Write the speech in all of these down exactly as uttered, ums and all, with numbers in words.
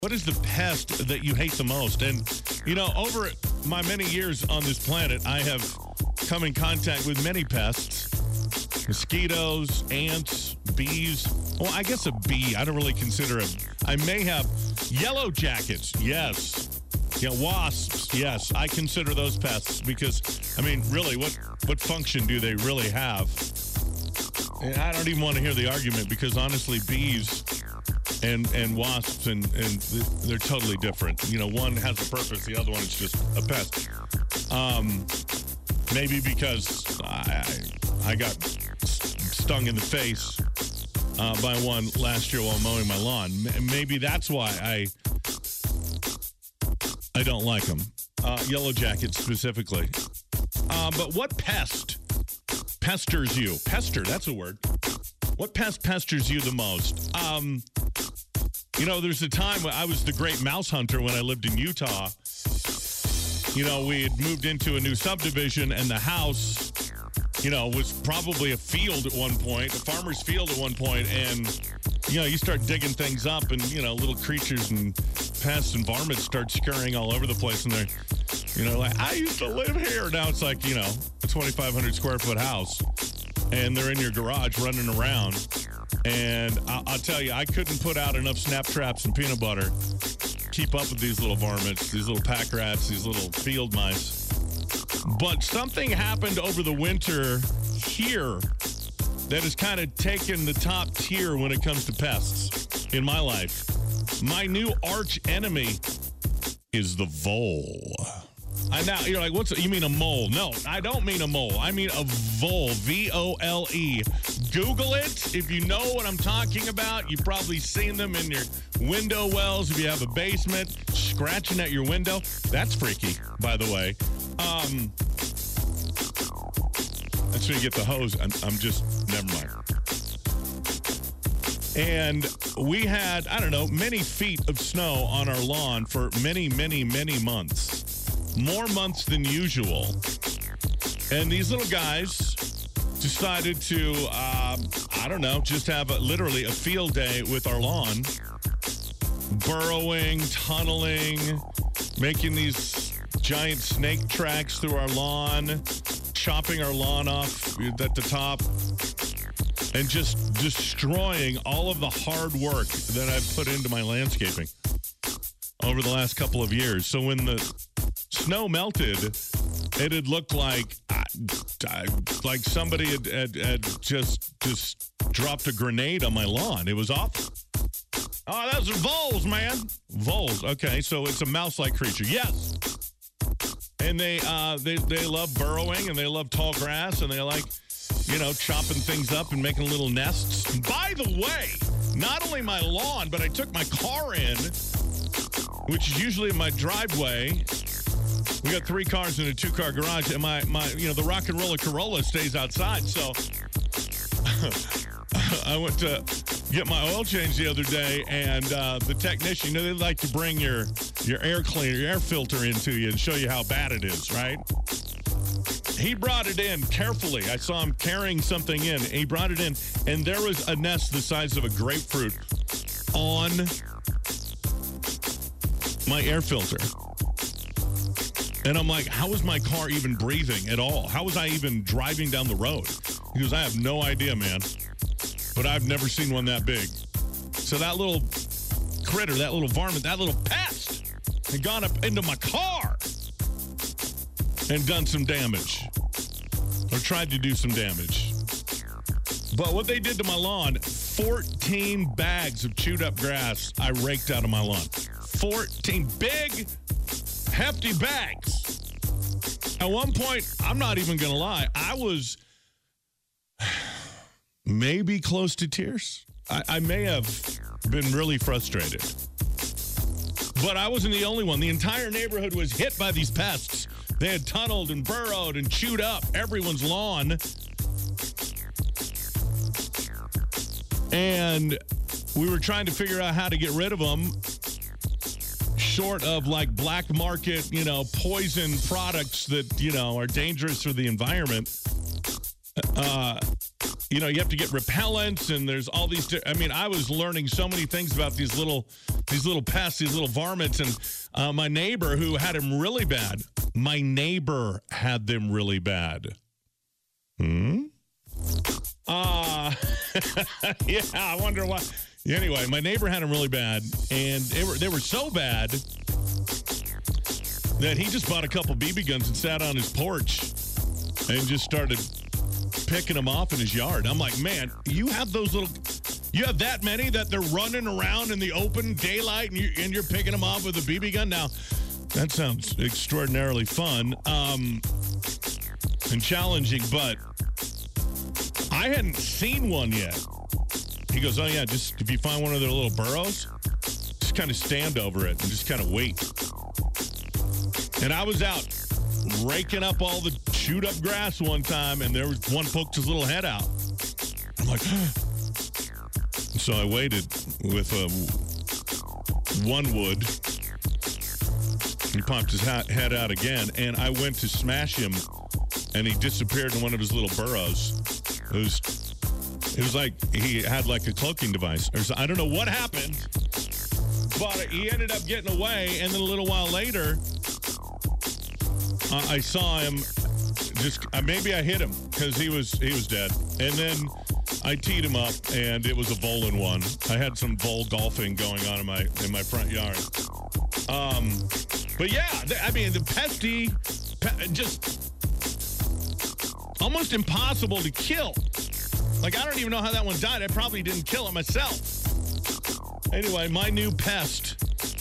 What is the pest that you hate the most? And, you know, over my many years on this planet, I have come in contact with many pests. Mosquitoes, ants, bees. Well, I guess a bee, I don't really consider it. I may have yellow jackets. Yes. Yeah, wasps. Yes. I consider those pests because, I mean, really, what, what function do they really have? And I don't even want to hear the argument because, honestly, bees and and wasps and, and they're totally different. You know, one has a purpose, the other one is just a pest. Um, maybe because I I got stung in the face uh, by one last year while mowing my lawn. Maybe that's why I I don't like them. Uh, yellow jackets specifically. Uh, but what pest pesters you? Pester, that's a word. What pest pesters you the most? Um, you know, there's a time when I was the great mouse hunter when I lived in Utah. You know, we had moved into a new subdivision and the house, you know, was probably a field at one point, a farmer's field at one point. And, you know, you start digging things up and, you know, little creatures and pests and varmints start scurrying all over the place. And they're, you know, like, I used to live here. Now it's like, you know, a twenty-five hundred square foot house. And they're in your garage running around. And I- I'll tell you, I couldn't put out enough snap traps and peanut butter to keep up with these little varmints, these little pack rats, these little field mice. But something happened over the winter here that has kind of taken the top tier when it comes to pests in my life. My new arch enemy is the vole. I now you're like, what's you mean a mole? No, I don't mean a mole. I mean a vole. V O L E. Google it if you know what I'm talking about. You've probably seen them in your window wells if you have a basement, scratching at your window. That's freaky, by the way. Um, that's when you get the hose. I'm, I'm just never mind. And we had, I don't know, many feet of snow on our lawn for many, many, many months. More months than usual. And these little guys decided to, uh, I don't know, just have a, literally a field day with our lawn. Burrowing, tunneling, making these giant snake tracks through our lawn, chopping our lawn off at the top, and just destroying all of the hard work that I've put into my landscaping over the last couple of years. So when the snow melted, it had looked like uh, like somebody had, had, had just just dropped a grenade on my lawn. It was awful. Oh, those are voles, man. Voles. Okay, so it's a mouse-like creature. Yes. And they uh, they they love burrowing and they love tall grass and they like, you know, chopping things up and making little nests. By the way, not only my lawn, but I took my car in, which is usually in my driveway. We got three cars in a two-car garage, and my, my you know, the rock and roller Corolla stays outside. So I went to get my oil change the other day, and uh, the technician, you know, they like to bring your, your air cleaner, your air filter into you and show you how bad it is, right? He brought it in carefully. I saw him carrying something in. He brought it in, and there was a nest the size of a grapefruit on my air filter. And I'm like, how is my car even breathing at all? How was I even driving down the road? He goes, I have no idea, man. But I've never seen one that big. So that little critter, that little varmint, that little pest had gone up into my car and done some damage. Or tried to do some damage. But what they did to my lawn, fourteen bags of chewed up grass I raked out of my lawn. fourteen big, hefty bags. At one point, I'm not even going to lie, I was maybe close to tears. I, I may have been really frustrated. But I wasn't the only one. The entire neighborhood was hit by these pests. They had tunneled and burrowed and chewed up everyone's lawn. And we were trying to figure out how to get rid of them. Short of like black market, you know, poison products that, you know, are dangerous for the environment. Uh, you know, you have to get repellents, and there's all these. I mean, I was learning so many things about these little, these little pests, these little varmints, and uh, my neighbor who had them really bad. My neighbor had them really bad. Hmm. Uh, yeah, I wonder why. Anyway, my neighbor had them really bad, and they were they were so bad that he just bought a couple B B guns and sat on his porch and just started picking them off in his yard. I'm like, man, you have those little, you have that many that they're running around in the open daylight, and, you, and you're picking them off with a B B gun? Now, that sounds extraordinarily fun um, and challenging, but I hadn't seen one yet. He goes, oh, yeah, just if you find one of their little burrows, just kind of stand over it and just kind of wait. And I was out raking up all the chewed up grass one time, and there was one poked his little head out. I'm like, so I waited with a one wood. He popped his hat, head out again, and I went to smash him, and he disappeared in one of his little burrows. It was, it was like he had like a cloaking device. Or so, I don't know what happened, but he ended up getting away, and then a little while later, uh, I saw him. Just uh, maybe I hit him because he was he was dead, and then I teed him up, and it was a bowling one. I had some bowl golfing going on in my in my front yard. Um, but yeah, th- I mean the pesty, pe- just almost impossible to kill. Like I don't even know how that one died. I probably didn't kill it myself. Anyway, my new pest,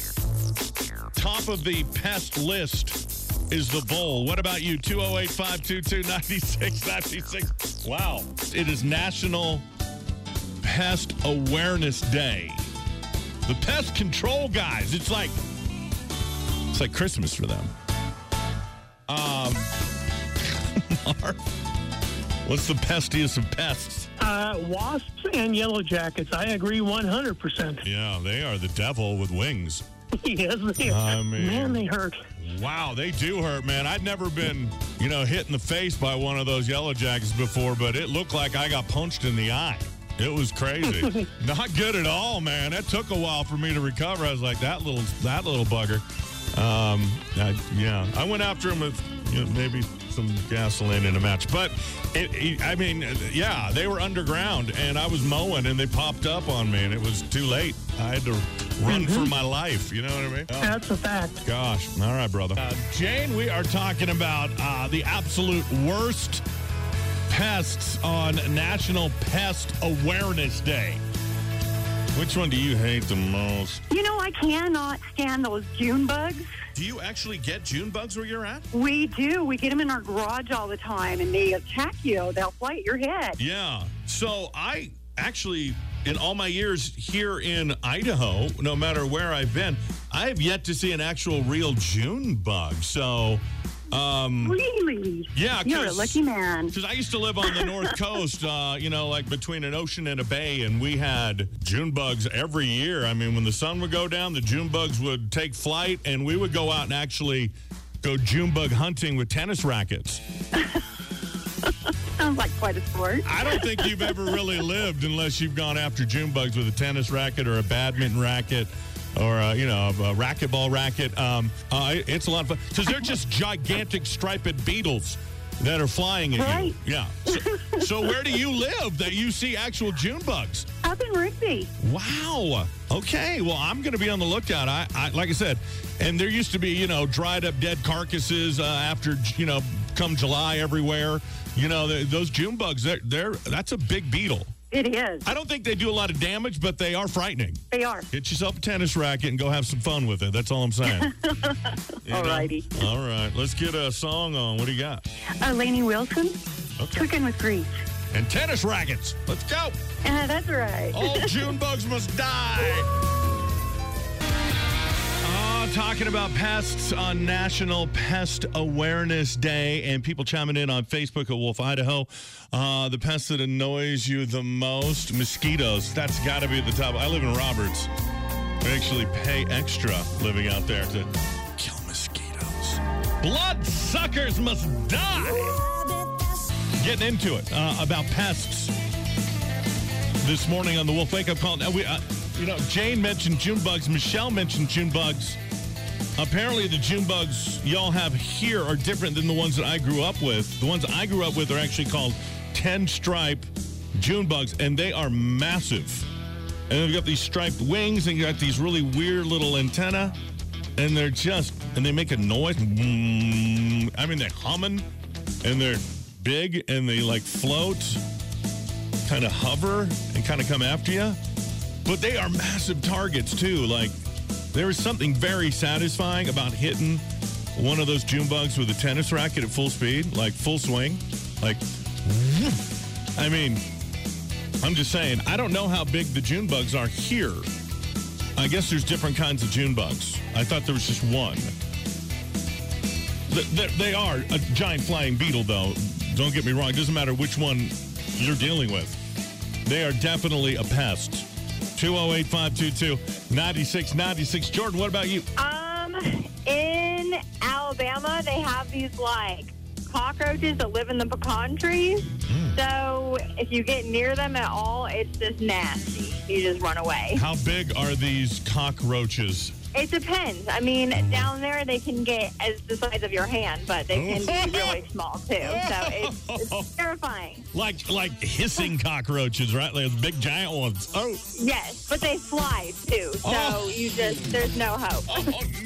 top of the pest list, is the vole. What about you? two oh eight, five two two, nine six nine six. Wow. It is National Pest Awareness Day. The pest control guys. It's like it's like Christmas for them. Um Mark, what's the pestiest of pests? Uh, wasps and yellow jackets. I agree one hundred percent. Yeah, they are the devil with wings. Yes, they are. I mean, man, they hurt. Wow, they do hurt, man. I'd never been, you know, hit in the face by one of those yellow jackets before, but it looked like I got punched in the eye. It was crazy. Not good at all, man. It took a while for me to recover. I was like, that little that little bugger. Um, I, yeah, I went after him with, you know, maybe some gasoline in a match. But, it, it, I mean, yeah, they were underground, and I was mowing, and they popped up on me, and it was too late. I had to run mm-hmm. for my life. You know what I mean? Oh, that's a fact. Gosh. All right, brother. Uh, Jane, we are talking about uh, the absolute worst pests on National Pest Awareness Day. Which one do you hate the most? You know, I cannot stand those June bugs. Do you actually get June bugs where you're at? We do. We get them in our garage all the time, and they attack you. They'll fly at your head. Yeah. So I actually, in all my years here in Idaho, no matter where I've been, I have yet to see an actual real June bug. So... Um, really? Yeah. You're a lucky man. Because I used to live on the North Coast, uh, you know, like between an ocean and a bay, and we had June bugs every year. I mean, when the sun would go down, the June bugs would take flight, and we would go out and actually go June bug hunting with tennis rackets. Sounds like quite a sport. I don't think you've ever really lived unless you've gone after June bugs with a tennis racket or a badminton racket. Or, uh, you know, a racquetball racket. Um, uh, it's a lot of fun. Because they're just gigantic striped beetles that are flying at right. you. Yeah. So, so where do you live that you see actual June bugs? Up in Rigby. Wow. Okay. Well, I'm going to be on the lookout. I, I, like I said, and there used to be, you know, dried up dead carcasses uh, after, you know, come July everywhere. You know, the, those June bugs, they're, they're that's a big beetle. It is. I don't think they do a lot of damage, but they are frightening. They are. Get yourself a tennis racket and go have some fun with it. That's all I'm saying. All righty. All right. Let's get a song on. What do you got? Uh, Lainey Wilson, okay. Cooking with Grease. And tennis rackets. Let's go. Uh, that's right. All June bugs must die. Talking about pests on National Pest Awareness Day, and people chiming in on Facebook at Wolf Idaho. Uh, the pest that annoys you the most, mosquitoes. That's got to be at the top. I live in Roberts. We actually pay extra living out there to kill mosquitoes. Bloodsuckers must die. Getting into it uh, about pests this morning on the Wolf Wake Up Call. Now we, uh, you know, Jane mentioned June bugs. Michelle mentioned June bugs. Apparently, the June bugs y'all have here are different than the ones that I grew up with. The ones I grew up with are actually called ten-stripe June bugs, and they are massive. And they've got these striped wings, and you got these really weird little antenna, and they're just, and they make a noise. Mm, I mean, they're humming, and they're big, and they like float, kind of hover, and kind of come after you. But they are massive targets, too. Like, there is something very satisfying about hitting one of those June bugs with a tennis racket at full speed, like full swing. Like, I mean, I'm just saying, I don't know how big the June bugs are here. I guess there's different kinds of June bugs. I thought there was just one. Th- They are a giant flying beetle, though. Don't get me wrong. It doesn't matter which one you're dealing with. They are definitely a pest. two oh eight, five two two, nine six nine six. Jordan, what about you? Um, in Alabama, they have these, like, cockroaches that live in the pecan trees. Mm. So if you get near them at all, it's just nasty. You just run away. How big are these cockroaches? It depends. I mean, down there they can get as the size of your hand, but they can be really small too. So it's, it's terrifying. Like like hissing cockroaches, right? Like those big giant ones. Oh. Yes, but they fly too. So Oh. you just there's no hope. Oh,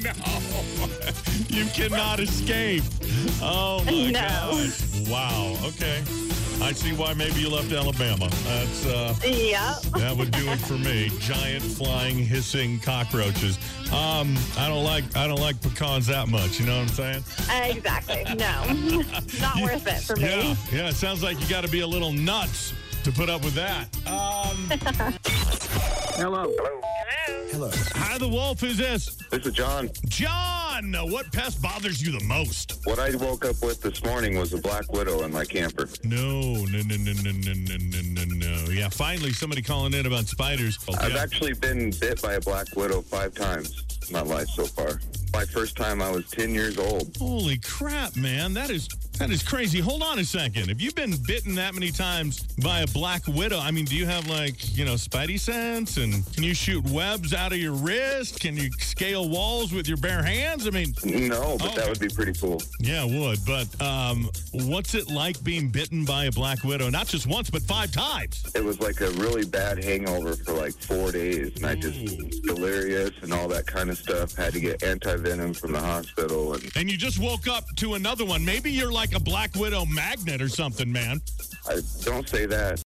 no. You cannot escape. Oh, my No. gosh. Wow. Okay. I see why maybe you left Alabama. That's uh, Yep. that would do it for me. Giant flying hissing cockroaches. Um, I don't like I don't like pecans that much. You know what I'm saying? Exactly. No, not worth it for me. Yeah. Yeah. It sounds like you got to be a little nuts to put up with that. Um, Hello. Hello. Hi, the Wolf. Who's this? This is John. John. What pest bothers you the most? What I woke up with this morning was a black widow in my camper. No, no, no, no, no, no, no, no, no, no. Yeah, finally somebody calling in about spiders. I've Yeah. actually been bit by a black widow five times in my life so far. My first time I was ten years old. Holy crap, man. That is that is crazy. Hold on a second. If you've been bitten that many times by a black widow, I mean, do you have like, you know, spidey sense? And can you shoot webs out of your wrist? Can you scale walls with your bare hands? I mean, No, but Oh. that would be pretty cool. yeah, it would. But um, what's it like being bitten by a black widow? Not just once, but five times. It was like a really bad hangover for like four days, and I just delirious and all that kind of stuff. Had to get anti-venom from the hospital, and And you just woke up to another one. Maybe you're like a black widow magnet or something, man. I don't say that.